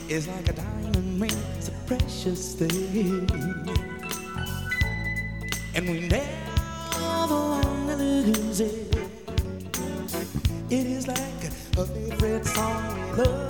is like a diamond ring, it's a precious thing, and we never want to lose it. It is like a favorite song we love.